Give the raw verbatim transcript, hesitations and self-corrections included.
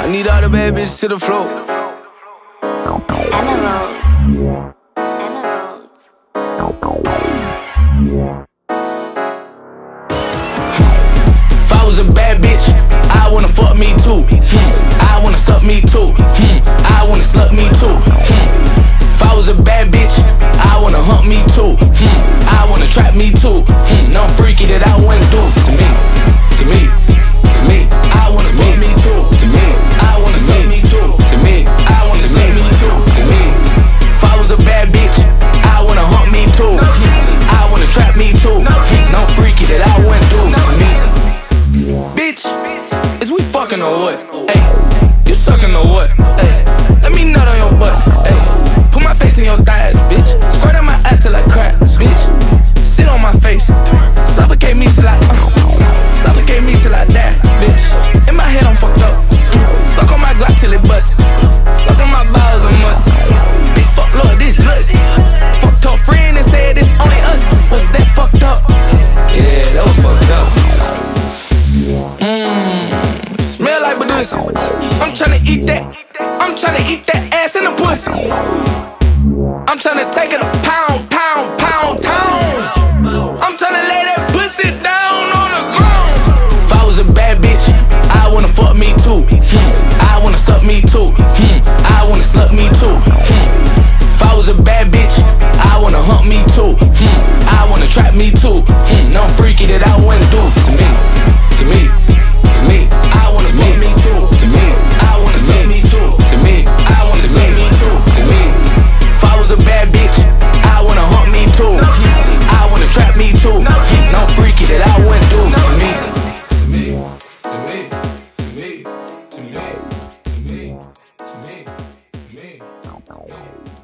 need all the bad bitches to the floor. Emerald. Emerald. If I was a bad bitch, I wanna fuck me too. Hmm. I wanna suck me too. Hmm. I wanna slut me too. Hmm. If I was a bad bitch, I wanna hump me too. Hmm. I wanna trap me too. Hmm. No freaky that I wouldn't do to me, to me, to me. I wanna fuck me too. To me, I wanna suck me too. To me, I wanna suck me too. To me, if I was a bad bitch, I wanna hump me too. I wanna trap me too. No freaky that I wouldn't do to me. Bitch, is we fucking or what? Ayy, you sucking or what? Ayy, let me nut on your butt. Ayy, put my face in your thighs, bitch. Squirt on my ass till I crack, bitch. Sit on my face, suffocate me till I, uh, suffocate me till I die, bitch. In my head I'm fucked up. Mm. Suck on my Glock till it busts. Suck on my balls a must. Bitch, fuck Lord, this lust. Fucked her friend and said it's only us. What's that fucked up? Yeah, that was fucked up. Mmm, smell like Badusi. I'm tryna eat that. I'm tryna eat that ass in the pussy. I'm tryna take it a pound, pound, pound, town. I'm tryna lay that pussy down on the ground. If I was a bad bitch, I wanna fuck me too. Hmm. I wanna suck me too. Hmm. I wanna slut me too. Hmm. If I was a bad bitch, I wanna hump me too. Hmm. I wanna trap me too. Hmm. No freaky that I wouldn't do to me, to me, to me. I wanna fuck me too. To me, I wanna suck me too. To me, I wanna suck me too. To me, if I was a bad bitch, I wanna hump me too. I wanna trap me too. No freaky that I wouldn't do to me, to me, to me, to me, to me, to me, to me, to me.